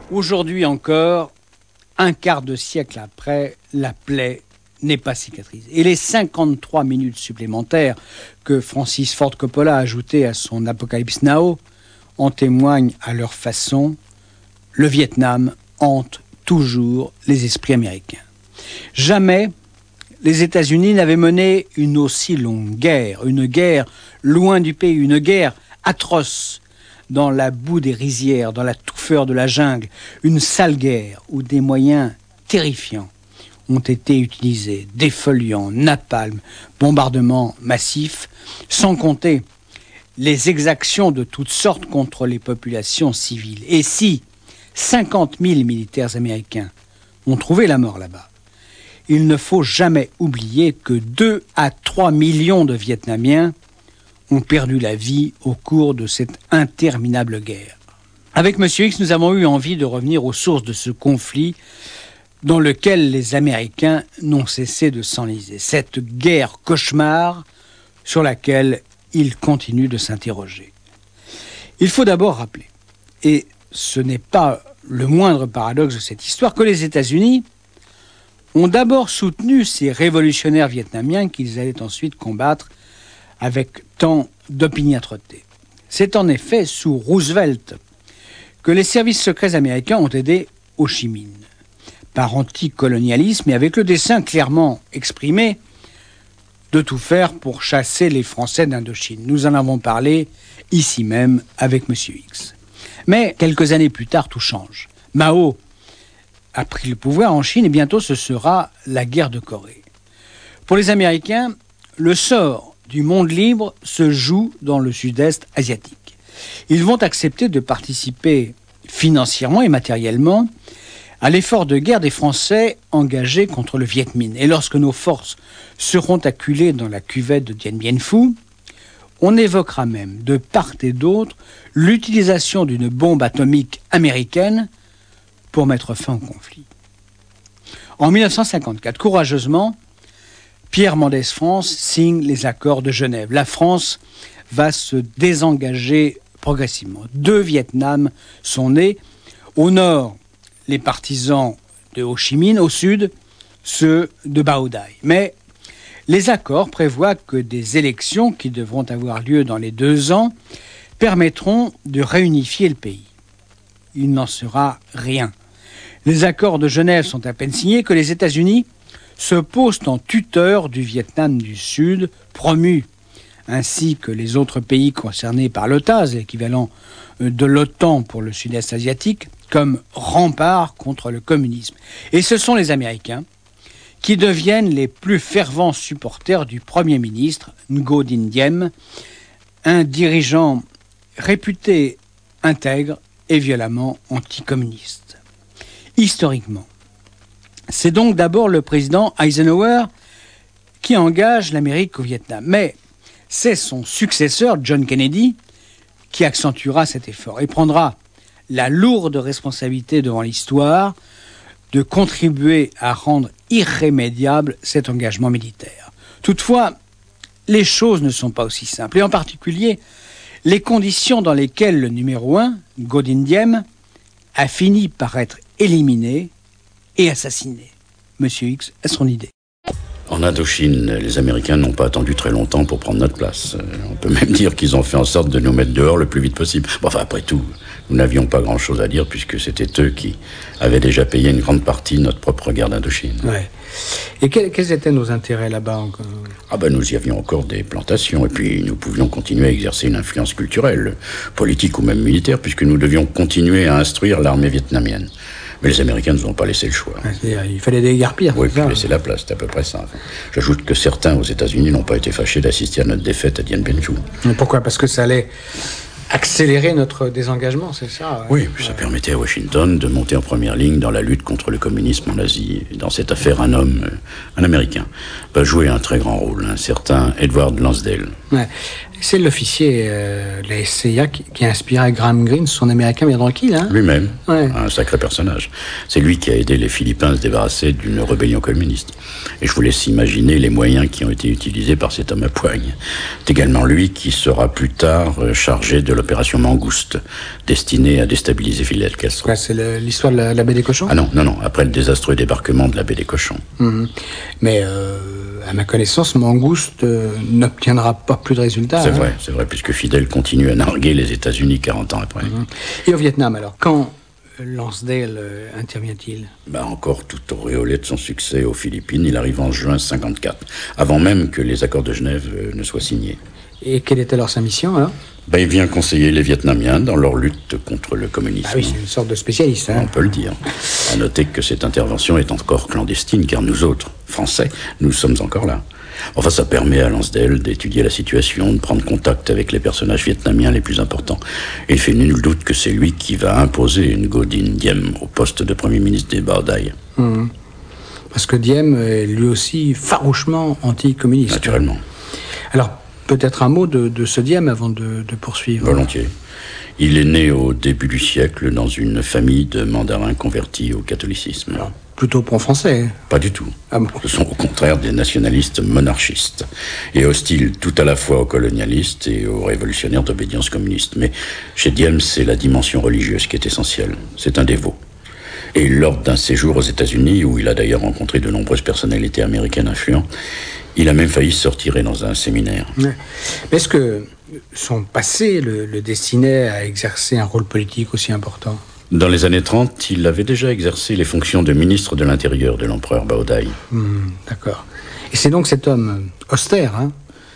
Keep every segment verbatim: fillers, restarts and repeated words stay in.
Aujourd'hui encore, un quart de siècle après, la plaie n'est pas cicatrisée. Et les cinquante-trois minutes supplémentaires que Francis Ford Coppola a ajoutées à son Apocalypse Now en témoignent à leur façon. Le Vietnam hante toujours les esprits américains. Jamais les États-Unis n'avaient mené une aussi longue guerre, une guerre loin du pays, une guerre atroce, dans la boue des rizières, dans la touffeur de la jungle, une sale guerre où des moyens terrifiants ont été utilisés, défoliants, napalm, bombardements massifs, sans compter les exactions de toutes sortes contre les populations civiles. Et si cinquante mille militaires américains ont trouvé la mort là-bas, il ne faut jamais oublier que deux à trois millions de Vietnamiens ont perdu la vie au cours de cette interminable guerre. Avec Monsieur X, nous avons eu envie de revenir aux sources de ce conflit dans lequel les Américains n'ont cessé de s'enliser. Cette guerre cauchemar sur laquelle ils continuent de s'interroger. Il faut d'abord rappeler, et ce n'est pas le moindre paradoxe de cette histoire, que les États-Unis ont d'abord soutenu ces révolutionnaires vietnamiens qu'ils allaient ensuite combattre avec tant d'opiniâtreté. C'est en effet sous Roosevelt que les services secrets américains ont aidé Ho Chi Minh, par anticolonialisme et avec le dessein clairement exprimé de tout faire pour chasser les Français d'Indochine. Nous en avons parlé ici même avec Monsieur X. Mais quelques années plus tard, tout change. Mao a pris le pouvoir en Chine et bientôt ce sera la guerre de Corée. Pour les Américains, le sort du monde libre se joue dans le sud-est asiatique. Ils vont accepter de participer financièrement et matériellement à l'effort de guerre des Français engagés contre le Viet Minh. Et lorsque nos forces seront acculées dans la cuvette de Dien Bien Phu, on évoquera même de part et d'autre l'utilisation d'une bombe atomique américaine pour mettre fin au conflit. En mille neuf cent cinquante-quatre, courageusement, Pierre Mendès France signe les accords de Genève. La France va se désengager progressivement. Deux Vietnams sont nés. Au nord, les partisans de Ho Chi Minh, au sud, ceux de Bao Dai. Mais les accords prévoient que des élections qui devront avoir lieu dans les deux ans permettront de réunifier le pays. Il n'en sera rien. Les accords de Genève sont à peine signés que les États-Unis se posent en tuteur du Vietnam du Sud, promu, ainsi que les autres pays concernés par l'O T A S, l'équivalent de l'OTAN pour le sud-est asiatique, comme rempart contre le communisme. Et ce sont les Américains qui deviennent les plus fervents supporters du Premier ministre, Ngo Dinh Diem, un dirigeant réputé intègre et violemment anticommuniste. Historiquement, c'est donc d'abord le président Eisenhower qui engage l'Amérique au Vietnam. Mais c'est son successeur, John Kennedy, qui accentuera cet effort et prendra la lourde responsabilité devant l'histoire de contribuer à rendre irrémédiable cet engagement militaire. Toutefois, les choses ne sont pas aussi simples. Et en particulier, les conditions dans lesquelles le numéro un, Ngo Dinh Diem, a fini par être éliminé et assassiné. Monsieur X a son idée. En Indochine, les Américains n'ont pas attendu très longtemps pour prendre notre place. On peut même dire qu'ils ont fait en sorte de nous mettre dehors le plus vite possible. Bon, enfin, après tout, nous n'avions pas grand-chose à dire puisque c'était eux qui avaient déjà payé une grande partie de notre propre guerre d'Indochine. Ouais. Et quels, quels étaient nos intérêts là-bas encore ? Ah ben, nous y avions encore des plantations et puis nous pouvions continuer à exercer une influence culturelle, politique ou même militaire, puisque nous devions continuer à instruire l'armée vietnamienne. Mais les Américains ne nous ont pas laissé le choix. Il fallait déguerpir. Oui, puis laisser la place, c'est à peu près ça. J'ajoute que certains aux États-Unis n'ont pas été fâchés d'assister à notre défaite à Dien Bien Phu. Mais pourquoi ? Parce que ça allait accélérer notre désengagement, c'est ça ? Oui, puis ça permettait à Washington de monter en première ligne dans la lutte contre le communisme en Asie. Et dans cette affaire, un homme, un Américain, va jouer un très grand rôle, un certain Edward Lansdale. Ouais. C'est l'officier euh, de la S C I A qui, qui a inspiré Graham Greene, son Américain bien tranquille. Hein Lui-même, ouais. Un sacré personnage. C'est lui qui a aidé les Philippins à se débarrasser d'une rébellion communiste. Et je vous laisse imaginer les moyens qui ont été utilisés par cet homme à poigne. C'est également lui qui sera plus tard chargé de l'opération Mangouste, destinée à déstabiliser Fidel Castro. Quoi, c'est le, l'histoire de la, la baie des Cochons? Ah non, non, non, après le désastreux débarquement de la baie des Cochons. Mmh. Mais... Euh... À ma connaissance, Mangouste euh, n'obtiendra pas plus de résultats. C'est hein. vrai, c'est vrai, puisque Fidel continue à narguer les États-Unis quarante ans après. Mmh. Et au Vietnam, alors, quand Lansdale euh, intervient-il? Bah, encore tout auréolé de son succès aux Philippines, il arrive en juin cinquante-quatre, avant même que les accords de Genève euh, ne soient signés. Et quelle est alors sa mission, alors? Ben, il vient conseiller les Vietnamiens dans leur lutte contre le communisme. Ah oui, c'est une sorte de spécialiste. Hein. On peut le dire. À noter que cette intervention est encore clandestine, car nous autres, Français, nous sommes encore là. Enfin, ça permet à Lansdale d'étudier la situation, de prendre contact avec les personnages vietnamiens les plus importants. Et il fait nul doute que c'est lui qui va imposer Ngo Dinh Diem au poste de Premier ministre des Bao Dai. Mmh. Parce que Diem est lui aussi farouchement anticommuniste. Naturellement. Alors, peut-être un mot de, de ce Diem avant de, de poursuivre. Volontiers. Il est né au début du siècle dans une famille de mandarins convertis au catholicisme. Alors, plutôt pro-français. Pas du tout. Ah bon. Ce sont au contraire des nationalistes monarchistes et hostiles tout à la fois aux colonialistes et aux révolutionnaires d'obédience communiste. Mais chez Diem, c'est la dimension religieuse qui est essentielle. C'est un dévot. Et lors d'un séjour aux États-Unis, où il a d'ailleurs rencontré de nombreuses personnalités américaines influentes, il a même failli se retirer dans un séminaire. Ouais. Mais est-ce que son passé le, le destinait à exercer un rôle politique aussi important? Dans les années trente, il avait déjà exercé les fonctions de ministre de l'Intérieur de l'empereur Bao Dai. Mmh, d'accord. Et c'est donc cet homme austère, hein,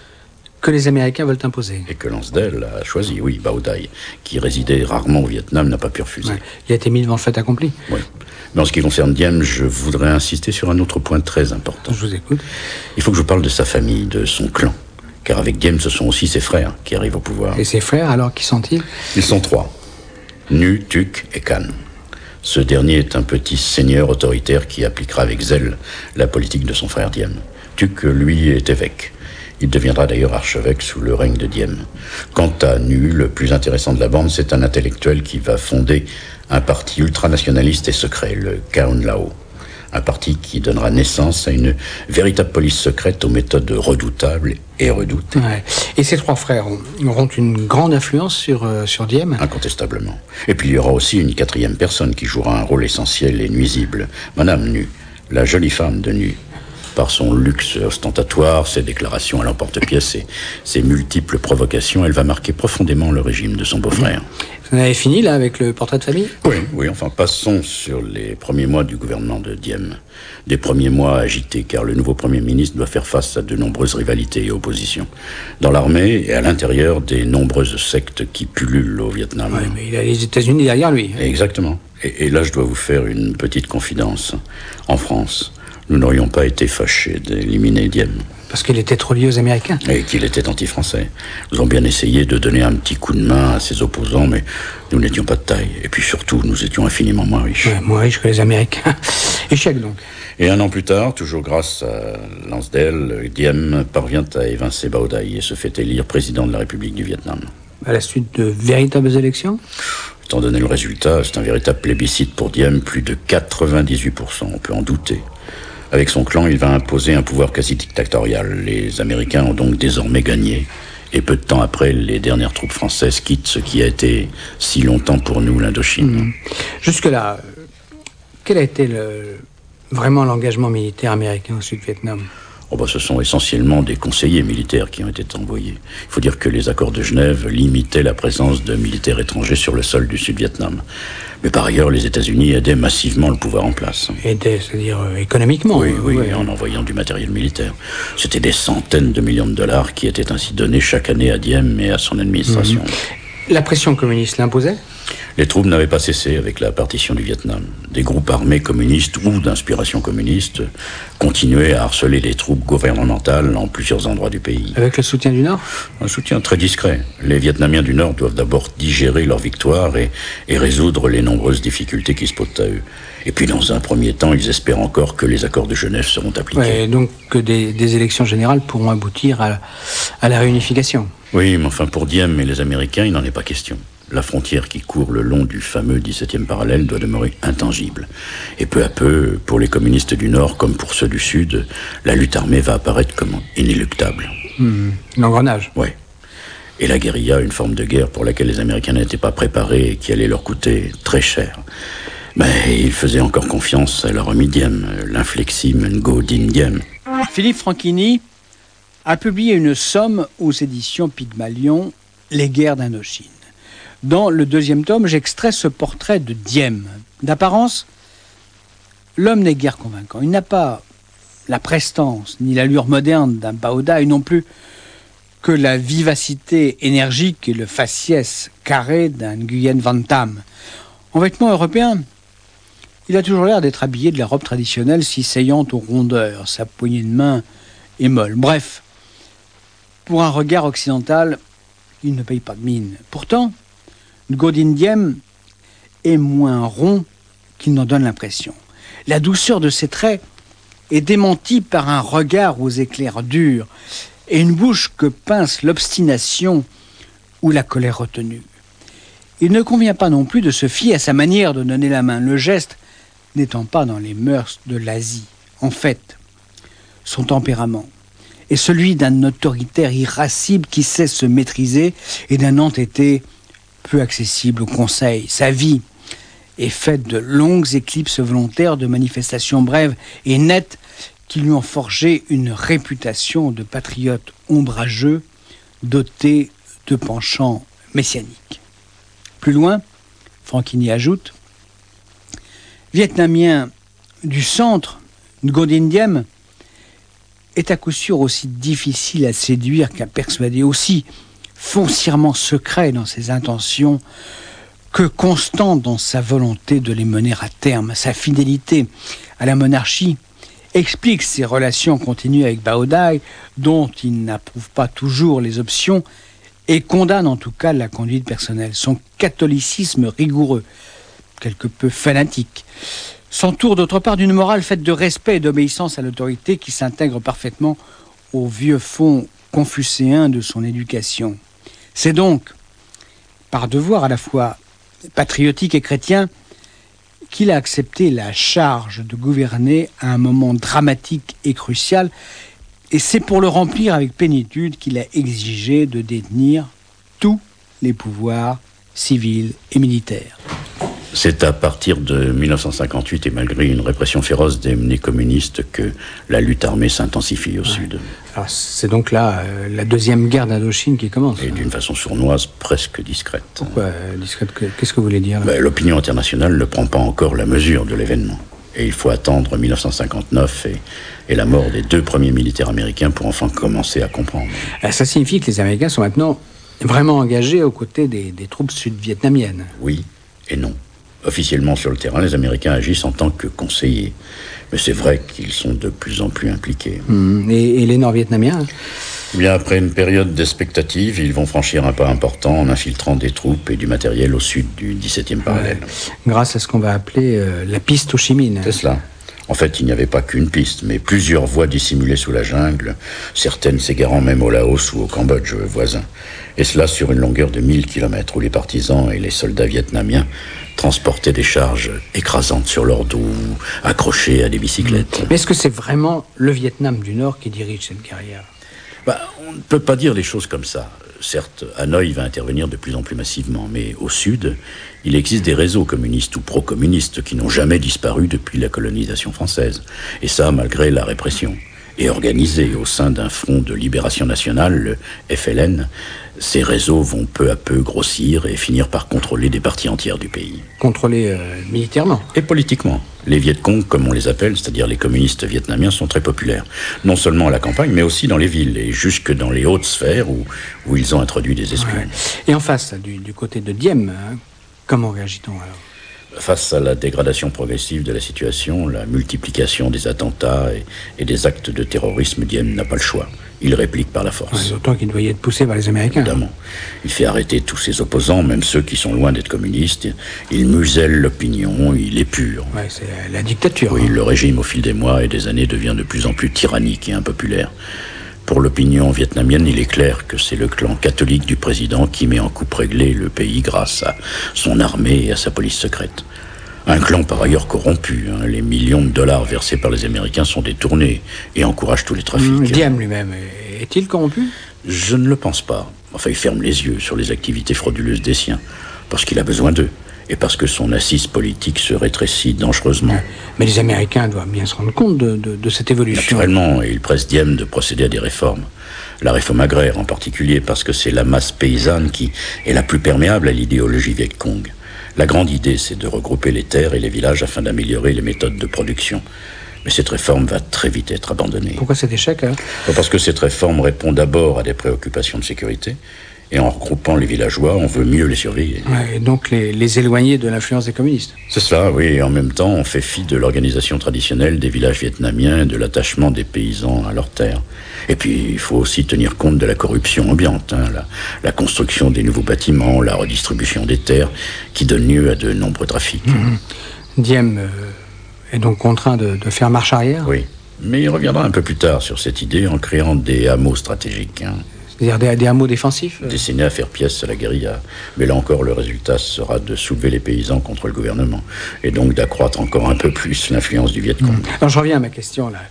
que les Américains veulent imposer. Et que Lansdale a choisi, oui, Bao Dai, qui résidait rarement au Vietnam, n'a pas pu refuser. Ouais. Il a été mis devant le fait accompli. Oui. Mais en ce qui concerne Diem, je voudrais insister sur un autre point très important. Je vous écoute. Il faut que je vous parle de sa famille, de son clan. Car avec Diem, ce sont aussi ses frères qui arrivent au pouvoir. Et ses frères, alors, qui sont-ils? Ils sont trois. Nu, Thuc et Can. Ce dernier est un petit seigneur autoritaire qui appliquera avec zèle la politique de son frère Diem. Thuc, lui, est évêque. Il deviendra d'ailleurs archevêque sous le règne de Diem. Quant à Nu, le plus intéressant de la bande, c'est un intellectuel qui va fonder un parti ultranationaliste et secret, le Khaon Lao. Un parti qui donnera naissance à une véritable police secrète aux méthodes redoutables et redoutées. Ouais. Et ces trois frères auront une grande influence sur, euh, sur Diem? Incontestablement. Et puis il y aura aussi une quatrième personne qui jouera un rôle essentiel et nuisible. Madame Nu, la jolie femme de Nu. Par son luxe ostentatoire, ses déclarations à l'emporte-pièce et ses multiples provocations, elle va marquer profondément le régime de son beau-frère. Vous en avez fini, là, avec le portrait de famille? Oui, oui, enfin, passons sur les premiers mois du gouvernement de Diem. Des premiers mois agités, car le nouveau Premier ministre doit faire face à de nombreuses rivalités et oppositions. Dans l'armée et à l'intérieur des nombreuses sectes qui pullulent au Vietnam. Oui, mais il a les États-Unis derrière lui. Exactement. Et, et là, je dois vous faire une petite confidence. En France, nous n'aurions pas été fâchés d'éliminer Diem. Parce qu'il était trop lié aux Américains. Et qu'il était anti-français. Nous avons bien essayé de donner un petit coup de main à ses opposants, mais nous n'étions pas de taille. Et puis surtout, nous étions infiniment moins riches. Ouais, moins riches que les Américains. Échec donc. Et un an plus tard, toujours grâce à Lansdale, Diem parvient à évincer Bao Dai et se fait élire président de la République du Vietnam. À la suite de véritables élections? Étant donné le résultat, c'est un véritable plébiscite pour Diem, plus de quatre-vingt-dix-huit pour cent, on peut en douter. Avec son clan, il va imposer un pouvoir quasi dictatorial. Les Américains ont donc désormais gagné. Et peu de temps après, les dernières troupes françaises quittent ce qui a été si longtemps pour nous l'Indochine. Mmh. Jusque-là, quel a été le, vraiment l'engagement militaire américain au Sud-Vietnam? Oh bah, ce sont essentiellement des conseillers militaires qui ont été envoyés. Il faut dire que les accords de Genève limitaient la présence de militaires étrangers sur le sol du Sud-Vietnam. Mais par ailleurs, les États-Unis aidaient massivement le pouvoir en place. Aidaient, c'est-à-dire euh, économiquement? Oui, oui, ouais. En envoyant du matériel militaire. C'était des centaines de millions de dollars qui étaient ainsi donnés chaque année à Diem et à son administration. Mmh. La pression communiste l'imposait? Les troupes n'avaient pas cessé avec la partition du Vietnam. Des groupes armés communistes ou d'inspiration communiste continuaient à harceler les troupes gouvernementales en plusieurs endroits du pays. Avec le soutien du Nord? Un soutien très discret. Les Vietnamiens du Nord doivent d'abord digérer leur victoire et, et résoudre les nombreuses difficultés qui se posent à eux. Et puis dans un premier temps, ils espèrent encore que les accords de Genève seront appliqués. Ouais, donc que des, des élections générales pourront aboutir à, à la réunification. Oui, mais enfin pour Diem et les Américains, il n'en est pas question. La frontière qui court le long du fameux dix-septième parallèle doit demeurer intangible. Et peu à peu, pour les communistes du Nord comme pour ceux du Sud, la lutte armée va apparaître comme inéluctable. Mmh, l'engrenage. Oui. Et la guérilla, une forme de guerre pour laquelle les Américains n'étaient pas préparés et qui allait leur coûter très cher. Mais ils faisaient encore confiance à leur ami Diem, l'inflexible Ngo Dinh Diem. Philippe Franchini a publié une somme aux éditions Pygmalion, Les guerres d'Indochine. Dans le deuxième tome, j'extrais ce portrait de Diem. D'apparence, l'homme n'est guère convaincant. Il n'a pas la prestance ni l'allure moderne d'un Bao Dai, non plus que la vivacité énergique et le faciès carré d'un Nguyen Van Tam. En vêtements européens, il a toujours l'air d'être habillé de la robe traditionnelle si saillante aux rondeurs. Sa poignée de main est molle. Bref, pour un regard occidental, il ne paye pas de mine. Pourtant, Ngo Dinh Diem est moins rond qu'il n'en donne l'impression. La douceur de ses traits est démentie par un regard aux éclairs durs et une bouche que pince l'obstination ou la colère retenue. Il ne convient pas non plus de se fier à sa manière de donner la main, le geste n'étant pas dans les mœurs de l'Asie. En fait, son tempérament est celui d'un autoritaire irascible qui sait se maîtriser et d'un entêté peu accessible au conseil. Sa vie est faite de longues éclipses volontaires, de manifestations brèves et nettes qui lui ont forgé une réputation de patriote ombrageux, doté de penchants messianiques. Plus loin, Franchini ajoute, vietnamien du centre, Ngo Dinh Diem est à coup sûr aussi difficile à séduire qu'à persuader, aussi foncièrement secret dans ses intentions que constant dans sa volonté de les mener à terme. Sa fidélité à la monarchie explique ses relations continues avec Bao Dai, dont il n'approuve pas toujours les options et condamne en tout cas la conduite personnelle. Son catholicisme rigoureux, quelque peu fanatique, s'entoure d'autre part d'une morale faite de respect et d'obéissance à l'autorité qui s'intègre parfaitement au vieux fond confucéen de son éducation. C'est donc par devoir à la fois patriotique et chrétien qu'il a accepté la charge de gouverner à un moment dramatique et crucial, et c'est pour le remplir avec plénitude qu'il a exigé de détenir tous les pouvoirs civils et militaires. C'est à partir de mille neuf cent cinquante-huit et malgré une répression féroce des menées communistes que la lutte armée s'intensifie au ouais. Sud. Alors c'est donc là euh, la deuxième guerre d'Indochine qui commence. Et d'une façon sournoise, presque discrète. Pourquoi euh, discrète? Qu'est-ce que vous voulez dire? ben, L'opinion internationale ne prend pas encore la mesure de l'événement. Et il faut attendre mille neuf cent cinquante-neuf et, et la mort des deux premiers militaires américains pour enfin commencer à comprendre. Alors, ça signifie que les Américains sont maintenant vraiment engagés aux côtés des, des troupes sud-vietnamiennes. Oui et non. Officiellement sur le terrain, les Américains agissent en tant que conseillers. Mais c'est vrai qu'ils sont de plus en plus impliqués. Mmh. Et, et les Nord-Vietnamiens? Bien, après une période d'expectative, ils vont franchir un pas important en infiltrant des troupes et du matériel au sud du dix-septième parallèle. Ouais. Grâce à ce qu'on va appeler euh, la piste Ho Chi Minh. C'est cela. En fait, il n'y avait pas qu'une piste, mais plusieurs voies dissimulées sous la jungle, certaines s'égarant même au Laos ou au Cambodge voisin. Et cela sur une longueur de mille kilomètres, où les partisans et les soldats vietnamiens transportaient des charges écrasantes sur leur dos, accrochés à des bicyclettes. Mais est-ce que c'est vraiment le Vietnam du Nord qui dirige cette guerrière? Bah, on ne peut pas dire les choses comme ça. Certes, Hanoï va intervenir de plus en plus massivement, mais au sud, il existe des réseaux communistes ou pro-communistes qui n'ont jamais disparu depuis la colonisation française. Et ça, malgré la répression. Et organisés au sein d'un front de libération nationale, le F L N, ces réseaux vont peu à peu grossir et finir par contrôler des parties entières du pays. Contrôler euh, militairement? Et politiquement. Les Viet Cong, comme on les appelle, c'est-à-dire les communistes vietnamiens, sont très populaires. Non seulement à la campagne, mais aussi dans les villes, et jusque dans les hautes sphères où, où ils ont introduit des espions. Ouais. Et en face, du, du côté de Diem, hein, comment réagit-on alors? Face à la dégradation progressive de la situation, la multiplication des attentats et, et des actes de terrorisme, Diem n'a pas le choix. Il réplique par la force. Ouais, d'autant qu'il doit y être poussé par les Américains. Évidemment. Il fait arrêter tous ses opposants, même ceux qui sont loin d'être communistes. Il muselle l'opinion, il épure. Ouais, c'est la dictature. Oui, hein. Le régime, au fil des mois et des années, devient de plus en plus tyrannique et impopulaire. Pour l'opinion vietnamienne, il est clair que c'est le clan catholique du président qui met en coupe réglée le pays grâce à son armée et à sa police secrète. Un clan par ailleurs corrompu. Hein. Les millions de dollars versés par les Américains sont détournés et encouragent tous les trafics. Mmh, Diem lui-même, est-il corrompu ? Je ne le pense pas. Enfin, il ferme les yeux sur les activités frauduleuses des siens, parce qu'il a besoin d'eux, et parce que son assise politique se rétrécit dangereusement. Mais les Américains doivent bien se rendre compte de, de, de cette évolution. Naturellement, et ils pressent Diem de procéder à des réformes. La réforme agraire en particulier, parce que c'est la masse paysanne qui est la plus perméable à l'idéologie Viet Cong. La grande idée, c'est de regrouper les terres et les villages afin d'améliorer les méthodes de production. Mais cette réforme va très vite être abandonnée. Pourquoi cet échec alors ? Parce que cette réforme répond d'abord à des préoccupations de sécurité, et en regroupant les villageois, on veut mieux les surveiller. Ouais, et donc les, les éloigner de l'influence des communistes. C'est cela, oui, et en même temps, on fait fi de l'organisation traditionnelle des villages vietnamiens et de l'attachement des paysans à leurs terres. Et puis, il faut aussi tenir compte de la corruption ambiante, hein, la, la construction des nouveaux bâtiments, la redistribution des terres, qui donne lieu à de nombreux trafics. Mmh. Diem euh, est donc contraint de, de faire marche arrière ? Oui, mais il reviendra un peu plus tard sur cette idée en créant des hameaux stratégiques. Hein. C'est-à-dire des, des hameaux défensifs ? Destinés à faire pièce à la guérilla. Mais là encore, le résultat sera de soulever les paysans contre le gouvernement, et donc d'accroître encore un peu plus l'influence du Viet Cong. Mmh. Alors je reviens à ma question, là.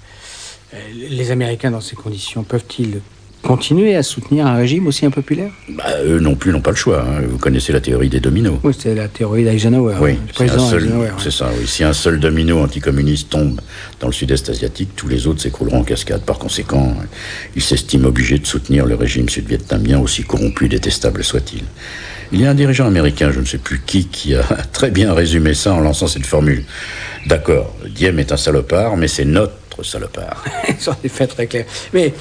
Les Américains, dans ces conditions, peuvent-ils continuer à soutenir un régime aussi impopulaire ? Bah, eux non plus n'ont pas le choix. Hein. Vous connaissez la théorie des dominos. Oui, c'est la théorie d'Eisenhower. Oui, c'est, un seul, Eisenhower, ouais. c'est ça, oui. Si un seul domino anticommuniste tombe dans le sud-est asiatique, tous les autres s'écrouleront en cascade. Par conséquent, ils s'estiment obligés de soutenir le régime sud-vietnamien, aussi corrompu et détestable soit-il. Il y a un dirigeant américain, je ne sais plus qui, qui a très bien résumé ça en lançant cette formule. D'accord, Diem est un salopard, mais c'est notre salopard. Ça en est fait très clair. Mais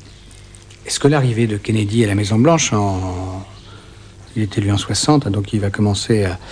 est-ce que l'arrivée de Kennedy à la Maison-Blanche, en... il est élu en soixante, donc il va commencer à,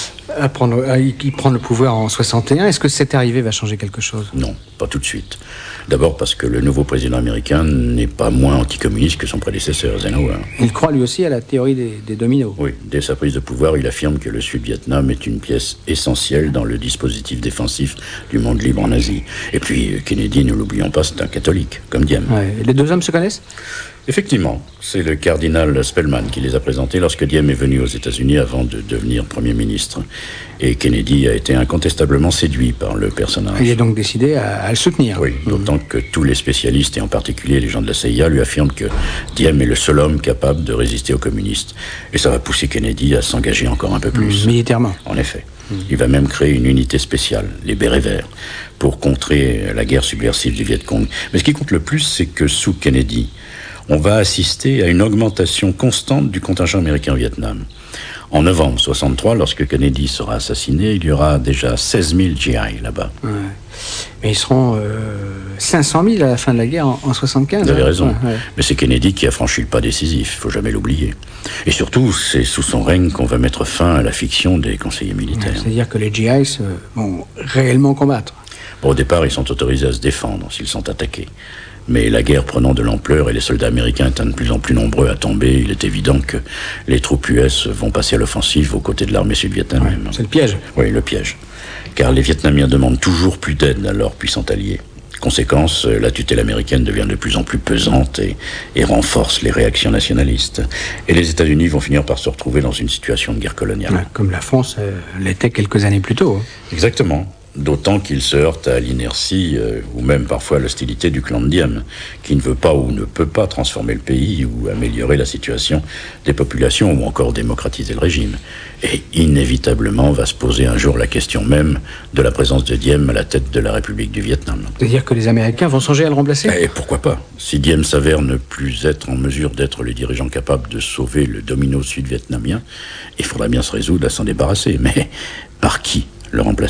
à, prendre, à y prendre le pouvoir en soixante et un, est-ce que cette arrivée va changer quelque chose ? Non, pas tout de suite. D'abord parce que le nouveau président américain n'est pas moins anticommuniste que son prédécesseur, Eisenhower. Il croit lui aussi à la théorie des, des dominos. Oui, dès sa prise de pouvoir, il affirme que le Sud-Vietnam est une pièce essentielle dans le dispositif défensif du monde libre en Asie. Et puis, Kennedy, ne l'oublions pas, c'est un catholique, comme Diem. Ouais. Les deux hommes se connaissent ? Effectivement, c'est le cardinal Spellman qui les a présentés lorsque Diem est venu aux États-Unis avant de devenir Premier ministre. Et Kennedy a été incontestablement séduit par le personnage. Il est donc décidé à, à le soutenir. Oui, d'autant mmh. que tous les spécialistes, et en particulier les gens de la C I A, lui affirment que Diem est le seul homme capable de résister aux communistes. Et ça va pousser Kennedy à s'engager encore un peu plus. Mmh, militairement. En effet. Mmh. Il va même créer une unité spéciale, les Bérets Verts, pour contrer la guerre subversive du Viet Cong. Mais ce qui compte le plus, c'est que sous Kennedy, on va assister à une augmentation constante du contingent américain au Vietnam. En novembre soixante-trois, lorsque Kennedy sera assassiné, il y aura déjà seize mille G I là-bas. Ouais. Mais ils seront euh, cinq cent mille à la fin de la guerre en, en soixante-quinze. Vous avez hein. raison. Ouais, ouais. Mais c'est Kennedy qui a franchi le pas décisif, il ne faut jamais l'oublier. Et surtout, c'est sous son règne qu'on va mettre fin à la fiction des conseillers militaires. Ouais, c'est-à-dire que les G I euh, vont réellement combattre. Bon, au départ, ils sont autorisés à se défendre s'ils sont attaqués. Mais la guerre prenant de l'ampleur et les soldats américains étant de plus en plus nombreux à tomber, il est évident que les troupes U S vont passer à l'offensive aux côtés de l'armée sud-vietnamienne. Ouais, c'est le piège. Oui, le piège. Car les Vietnamiens demandent toujours plus d'aide à leurs puissants alliés. Conséquence, la tutelle américaine devient de plus en plus pesante et, et renforce les réactions nationalistes. Et les États-Unis vont finir par se retrouver dans une situation de guerre coloniale. Ouais, comme la France euh, l'était quelques années plus tôt. Hein. Exactement. D'autant qu'il se heurte à l'inertie euh, ou même parfois à l'hostilité du clan de Diem, qui ne veut pas ou ne peut pas transformer le pays ou améliorer la situation des populations ou encore démocratiser le régime. Et inévitablement va se poser un jour la question même de la présence de Diem à la tête de la République du Vietnam. C'est-à-dire que les Américains vont songer à le remplacer ? Et pourquoi pas ? Si Diem s'avère ne plus être en mesure d'être le dirigeant capable de sauver le domino sud-vietnamien, il faudra bien se résoudre à s'en débarrasser. Mais par qui le remplacer ?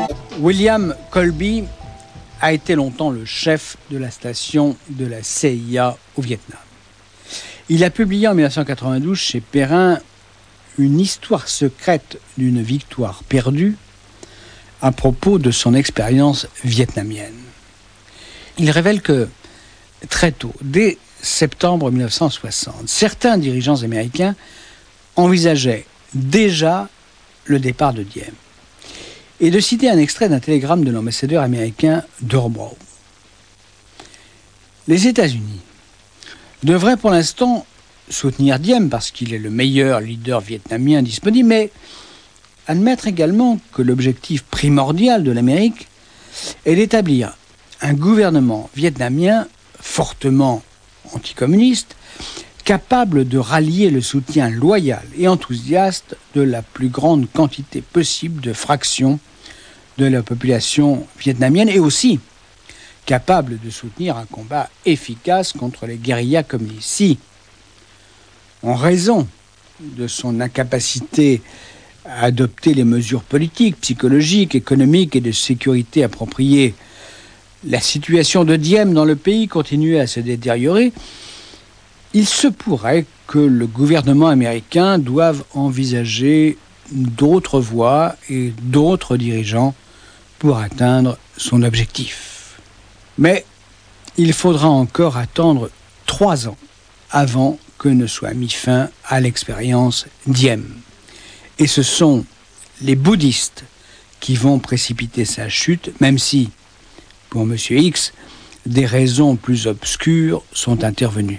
William Colby a été longtemps le chef de la station de la C I A au Vietnam. Il a publié en dix-neuf cent quatre-vingt-douze chez Perrin une histoire secrète d'une victoire perdue à propos de son expérience vietnamienne. Il révèle que très tôt, dès septembre dix-neuf cent soixante, certains dirigeants américains envisageaient déjà le départ de Diem. Et de citer un extrait d'un télégramme de l'ambassadeur américain Durbow. Les États-Unis devrait pour l'instant soutenir Diem parce qu'il est le meilleur leader vietnamien disponible, mais admettre également que l'objectif primordial de l'Amérique est d'établir un gouvernement vietnamien fortement anticommuniste, capable de rallier le soutien loyal et enthousiaste de la plus grande quantité possible de fractions de la population vietnamienne et aussi capable de soutenir un combat efficace contre les guérillas communistes. Si, en raison de son incapacité à adopter les mesures politiques, psychologiques, économiques et de sécurité appropriées, la situation de Diem dans le pays continuait à se détériorer, il se pourrait que le gouvernement américain doive envisager d'autres voies et d'autres dirigeants pour atteindre son objectif. Mais il faudra encore attendre trois ans avant que ne soit mis fin à l'expérience Diem. Et ce sont les bouddhistes qui vont précipiter sa chute, même si, pour M. X, des raisons plus obscures sont intervenues.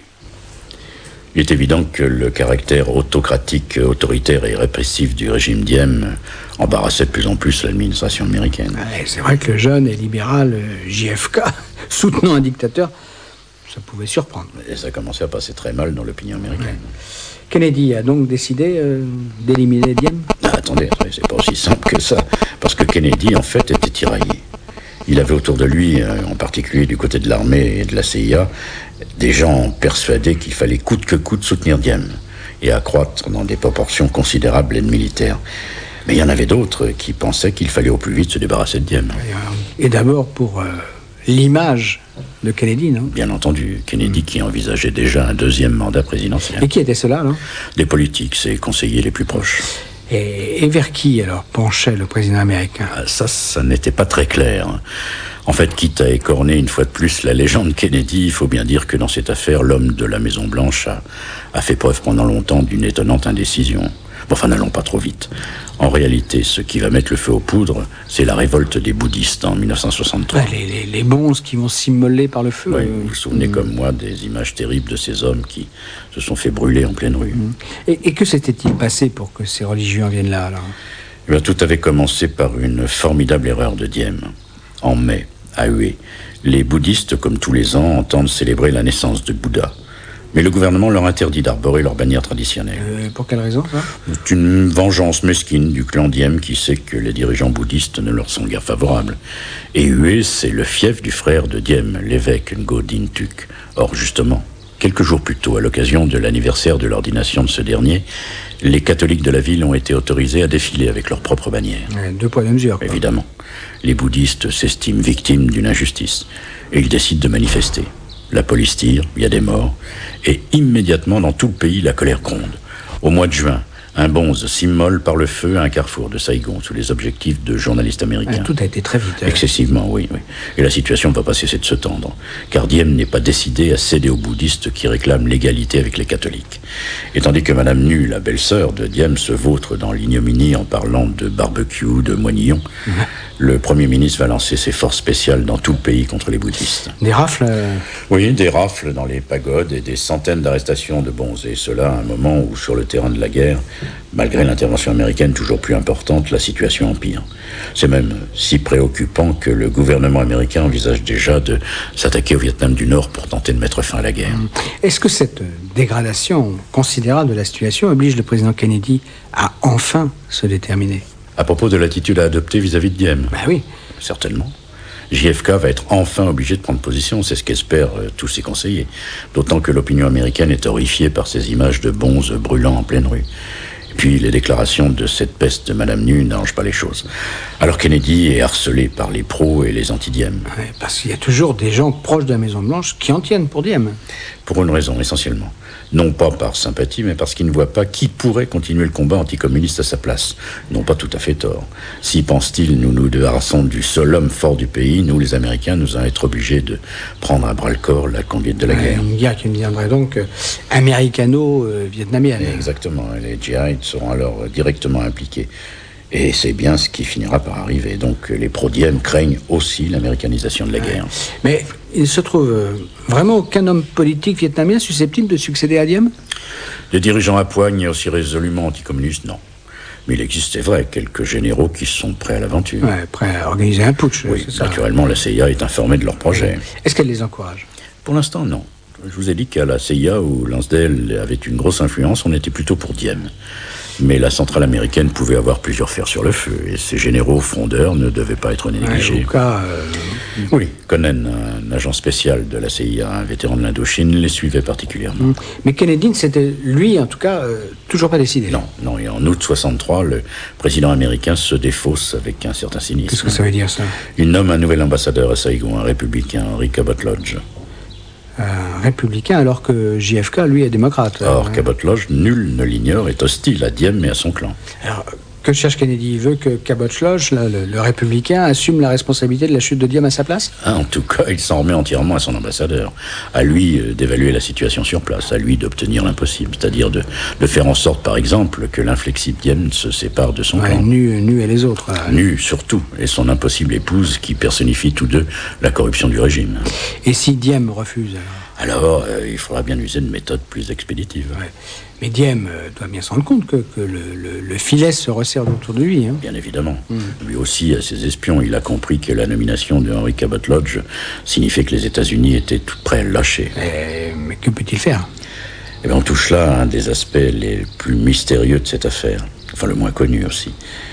Il est évident que le caractère autocratique, autoritaire et répressif du régime Diem embarrassait de plus en plus l'administration américaine. Ouais, c'est vrai que le jeune et libéral J F K, soutenant un dictateur, ça pouvait surprendre. Et ça commençait à passer très mal dans l'opinion américaine. Ouais. Kennedy a donc décidé euh, d'éliminer Diem. Ah, attendez, c'est pas aussi simple que ça. Parce que Kennedy, en fait, était tiraillé. Il avait autour de lui, en particulier du côté de l'armée et de la C I A, des gens persuadés qu'il fallait coûte que coûte soutenir Diem et accroître dans des proportions considérables l'aide militaire. Mais il y en avait d'autres qui pensaient qu'il fallait au plus vite se débarrasser de Diem. Et d'abord pour euh, l'image de Kennedy, non ? Bien entendu, Kennedy mmh. qui envisageait déjà un deuxième mandat présidentiel. Et qui étaient ceux-là, non ? Des politiques, ses conseillers les plus proches. Et, et vers qui, alors, penchait le président américain ? Ah, ça, ça n'était pas très clair. En fait, quitte à écorner une fois de plus la légende Kennedy, il faut bien dire que dans cette affaire, l'homme de la Maison-Blanche a, a fait preuve pendant longtemps d'une étonnante indécision. Bon, enfin, n'allons pas trop vite. En réalité, ce qui va mettre le feu aux poudres, c'est la révolte des bouddhistes en dix-neuf cent soixante-trois. Ouais, les, les, les bonzes qui vont s'immoler par le feu. Oui, vous vous souvenez mmh. comme moi des images terribles de ces hommes qui se sont fait brûler en pleine rue. Mmh. Et, et que s'était-il passé pour que ces religieux en viennent là, alors ? Eh bien, tout avait commencé par une formidable erreur de Diem. En mai, à Hue, les bouddhistes, comme tous les ans, entendent célébrer la naissance de Bouddha. Mais le gouvernement leur interdit d'arborer leur bannière traditionnelle. Euh, pour quelle raison, ça ? C'est une vengeance mesquine du clan Diem qui sait que les dirigeants bouddhistes ne leur sont guère favorables. Et Hue, c'est le fief du frère de Diem, l'évêque Ngo Dinh Thuc. Or, justement, quelques jours plus tôt, à l'occasion de l'anniversaire de l'ordination de ce dernier, les catholiques de la ville ont été autorisés à défiler avec leur propre bannière. Ouais, deux poids, deux mesures, quoi. Évidemment. Les bouddhistes s'estiment victimes d'une injustice et ils décident de manifester. La police tire, il y a des morts, et immédiatement dans tout le pays, la colère gronde. Au mois de juin, un bonze s'immole par le feu à un carrefour de Saigon, sous les objectifs de journalistes américains. Ah, tout a été très vite. Euh... Excessivement, oui, oui. Et la situation ne va pas cesser de se tendre, car Diem n'est pas décidé à céder aux bouddhistes qui réclament l'égalité avec les catholiques. Et tandis que Madame Nu, la belle-sœur de Diem, se vautre dans l'ignominie en parlant de barbecue, de moignillon, mmh. le Premier ministre va lancer ses forces spéciales dans tout le pays contre les bouddhistes. Des rafles euh... Oui, des rafles dans les pagodes et des centaines d'arrestations de bonzes. Et cela à un moment où, sur le terrain de la guerre, malgré l'intervention américaine toujours plus importante, la situation empire. C'est même si préoccupant que le gouvernement américain envisage déjà de s'attaquer au Vietnam du Nord pour tenter de mettre fin à la guerre. Est-ce que cette dégradation considérable de la situation oblige le président Kennedy à enfin se déterminer ? À propos de l'attitude à adopter vis-à-vis de Diem ? Ben oui. Certainement. J F K va être enfin obligé de prendre position, c'est ce qu'espèrent euh, tous ses conseillers. D'autant que l'opinion américaine est horrifiée par ces images de bonzes brûlant en pleine rue. Et puis les déclarations de cette peste de Madame Nu n'arrangent pas les choses. Alors Kennedy est harcelé par les pros et les anti-Diem. Ouais, parce qu'il y a toujours des gens proches de la Maison-Blanche qui en tiennent pour Diem. Pour une raison, essentiellement. Non pas par sympathie, mais parce qu'ils ne voient pas qui pourrait continuer le combat anticommuniste à sa place. Ils n'ont pas tout à fait tort. Si, pensent-ils, nous nous débarrassons du seul homme fort du pays, nous, les Américains, nous allons être obligés de prendre à bras-le-corps la conduite de la ouais, guerre. Une guerre qui deviendrait donc euh, américano-vietnamienne. Exactement. Les G I seront alors directement impliqués. Et c'est bien ce qui finira par arriver. Donc les pro-Diem craignent aussi l'américanisation de la ouais. guerre. Mais il ne se trouve euh, vraiment aucun homme politique vietnamien susceptible de succéder à Diem? Des dirigeants à poigne aussi résolument anticommunistes, non. Mais il existe, c'est vrai, quelques généraux qui sont prêts à l'aventure. Ouais, prêts à organiser un putsch. Oui, c'est ça. naturellement, la C I A est informée de leur projet. Est-ce qu'elle les encourage? Pour l'instant, non. Je vous ai dit qu'à la C I A, où Lansdale avait une grosse influence, on était plutôt pour Diem. Mais la centrale américaine pouvait avoir plusieurs fers sur le feu, et ces généraux frondeurs ne devaient pas être négligés. Ouais, au cas, euh... Oui, Conan, un agent spécial de la C I A, un vétéran de l'Indochine, les suivait particulièrement. Mmh. Mais Kennedy, c'était lui, en tout cas, euh, toujours pas décidé. Non, non, et en août soixante-trois, le président américain se défausse avec un certain cynisme. Qu'est-ce que ça veut dire, ça? Il nomme un nouvel ambassadeur à Saigon, un républicain, Henry Cabot Lodge. Un républicain, alors que J F K, lui, est démocrate. Or, euh... Cabot Lodge, nul ne l'ignore, est hostile à Diem et à son clan. Alors, que cherche Kennedy? Il veut que Cabot Lodge, là, le, le républicain, assume la responsabilité de la chute de Diem à sa place? Ah, en tout cas, il s'en remet entièrement à son ambassadeur. À lui euh, d'évaluer la situation sur place, à lui d'obtenir l'impossible, c'est-à-dire de, de faire en sorte, par exemple, que l'inflexible Diem se sépare de son ouais, clan. Nu, nu et les autres. Euh... Nu, surtout, et son impossible épouse qui personnifie tous deux la corruption du régime. Et si Diem refuse, alors Alors, euh, il faudra bien user de méthodes plus expéditives. Ouais. Mais Diem euh, doit bien se rendre compte que, que le, le, le filet se resserre autour de lui. Hein. Bien évidemment. Mm. Lui aussi a ses espions. Il a compris que la nomination de Henry Cabot Lodge signifiait que les États-Unis étaient tout prêts à le lâcher. Et, mais que peut-il faire? Eh bien, on touche là à un des aspects les plus mystérieux de cette affaire. Enfin, le moins connu aussi.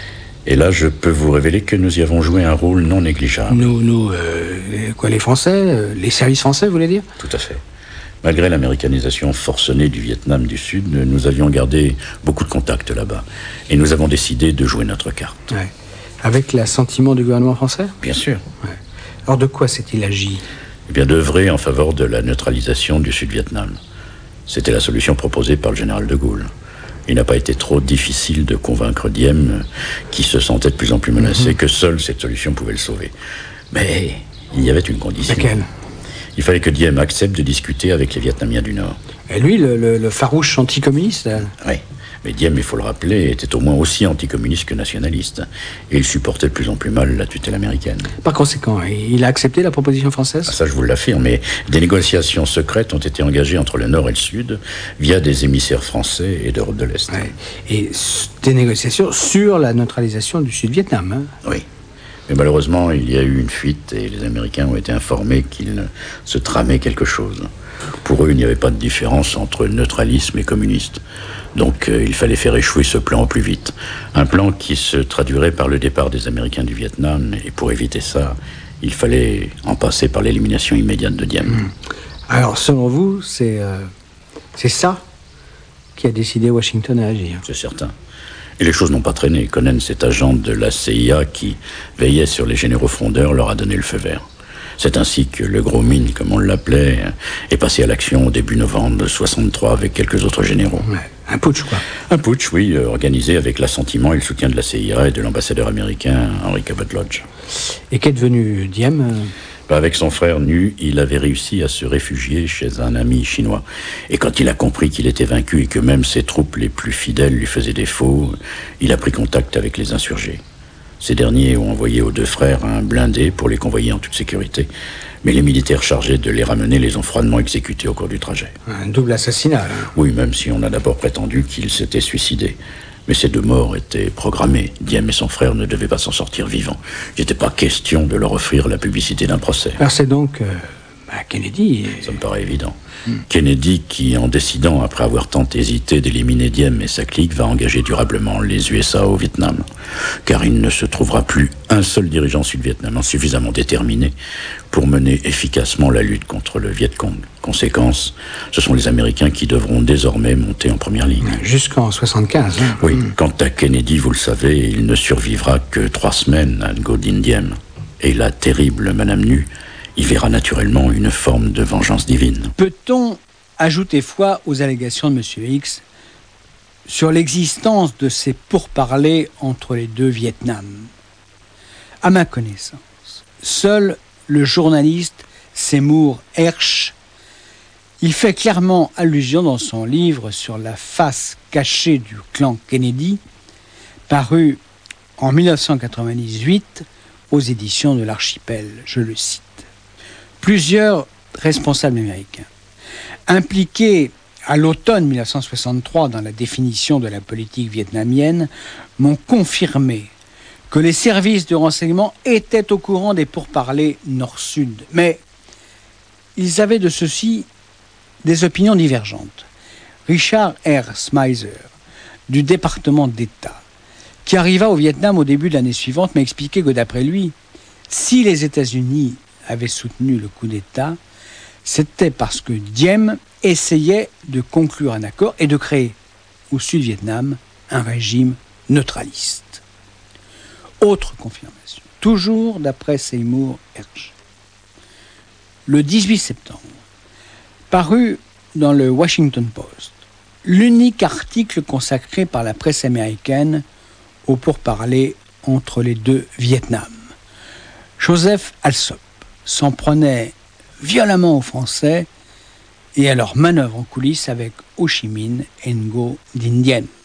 Et là, je peux vous révéler que nous y avons joué un rôle non négligeable. Nous, nous, euh, quoi, les Français, euh, les services français, vous voulez dire? Tout à fait. Malgré l'américanisation forcenée du Vietnam du Sud, nous avions gardé beaucoup de contacts là-bas. Et nous avons décidé de jouer notre carte. Ouais. Avec l'assentiment du gouvernement français? Bien sûr. Ouais. Alors de quoi s'est-il agi? Eh bien, d'œuvrer en faveur de la neutralisation du Sud-Vietnam. C'était la solution proposée par le général de Gaulle. Il n'a pas été trop difficile de convaincre Diem, qui se sentait de plus en plus menacé, mmh. que seule cette solution pouvait le sauver. Mais il y avait une condition. Laquelle? Il fallait que Diem accepte de discuter avec les Vietnamiens du Nord. Et lui, le, le, le farouche anticommuniste? Oui, mais Diem, il faut le rappeler, était au moins aussi anticommuniste que nationaliste. Et il supportait de plus en plus mal la tutelle américaine. Par conséquent, il a accepté la proposition française? Ah, ça, je vous l'affirme, mais des négociations secrètes ont été engagées entre le Nord et le Sud via des émissaires français et d'Europe de l'Est. Ouais. Et des négociations sur la neutralisation du Sud-Vietnam. Hein? Oui. Mais malheureusement, il y a eu une fuite et les Américains ont été informés qu'il se tramait quelque chose. Pour eux, il n'y avait pas de différence entre neutralisme et communiste. Donc, euh, il fallait faire échouer ce plan au plus vite. Un plan qui se traduirait par le départ des Américains du Vietnam. Et pour éviter ça, il fallait en passer par l'élimination immédiate de Diem. Mmh. Alors, selon vous, c'est, euh, c'est ça qui a décidé Washington à agir? C'est certain. Et les choses n'ont pas traîné. Conan, cet agent de la C I A qui veillait sur les généraux frondeurs, leur a donné le feu vert. C'est ainsi que le gros mine, comme on l'appelait, est passé à l'action au début novembre soixante-trois avec quelques autres généraux. Ouais, un putsch, quoi. Un putsch, oui, euh, organisé avec l'assentiment et le soutien de la C I A et de l'ambassadeur américain Henry Cabot Lodge. Et qu'est devenu Diem? Avec son frère nu, il avait réussi à se réfugier chez un ami chinois. Et quand il a compris qu'il était vaincu et que même ses troupes les plus fidèles lui faisaient défaut, il a pris contact avec les insurgés. Ces derniers ont envoyé aux deux frères un blindé pour les convoyer en toute sécurité. Mais les militaires chargés de les ramener les ont froidement exécutés au cours du trajet. Un double assassinat, hein. Oui, même si on a d'abord prétendu qu'il s'était suicidé. Mais ces deux morts étaient programmés. Diem et son frère ne devaient pas s'en sortir vivants. Il n'était pas question de leur offrir la publicité d'un procès. Alors c'est donc euh, bah Kennedy... Et... Ça me paraît évident. Hmm. Kennedy qui, en décidant, après avoir tant hésité, d'éliminer Diem et sa clique, va engager durablement les U S A au Vietnam. Car il ne se trouvera plus un seul dirigeant sud-vietnamien suffisamment déterminé pour mener efficacement la lutte contre le Viet Cong. Conséquence, ce sont les Américains qui devront désormais monter en première ligne. Jusqu'en soixante-quinze. Hein. Oui, mmh. Quant à Kennedy, vous le savez, il ne survivra que trois semaines à Ngo Dinh Diem. Et la terrible Madame Nu y verra naturellement une forme de vengeance divine. Peut-on ajouter foi aux allégations de M. X sur l'existence de ces pourparlers entre les deux Vietnams? À ma connaissance, seul le journaliste Seymour Hersh il fait clairement allusion dans son livre sur la face cachée du clan Kennedy, paru en mille neuf cent quatre-vingt-dix-huit aux éditions de l'Archipel. Je le cite. Plusieurs responsables américains, impliqués à l'automne mille neuf cent soixante-trois dans la définition de la politique vietnamienne, m'ont confirmé que les services de renseignement étaient au courant des pourparlers nord-sud. Mais ils avaient de ceci des opinions divergentes. Richard R. Smyser, du département d'État, qui arriva au Vietnam au début de l'année suivante, m'a expliqué que d'après lui, si les États-Unis avaient soutenu le coup d'État, c'était parce que Diem essayait de conclure un accord et de créer au Sud-Vietnam un régime neutraliste. Autre confirmation, toujours d'après Seymour Hersh. Le dix-huit septembre, parut dans le Washington Post l'unique article consacré par la presse américaine aux pourparlers entre les deux Vietnams. Joseph Alsop s'en prenait violemment aux Français et à leur manœuvre en coulisses avec Ho Chi Minh et Ngo Dinh Diem.